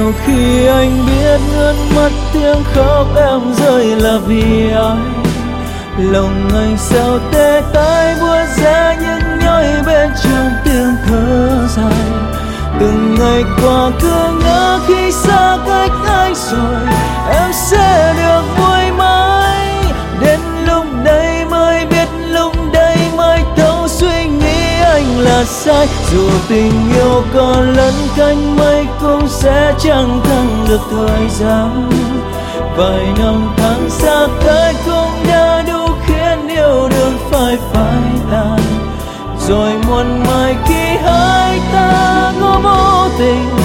nhiều khi anh biết nước mắt tiếng khóc em rơi là vì ai. Lòng anh sao tê tái buốt giá những nhói bên trong tiếng thở dài. Từng ngày qua cứ ngỡ khi xa cách anh rồi em sẽ được vui mãi. Đến lúc đây mới biết, lúc đây mới thấu suy nghĩ anh là sai. Dù tình yêu có lấn cánh mây cũng sẽ chẳng thắng được thời gian. Vài năm tháng xa cách cũng đã đủ khiến yêu đương phải tàn. Rồi muộn mãi khi hai ta có vô tình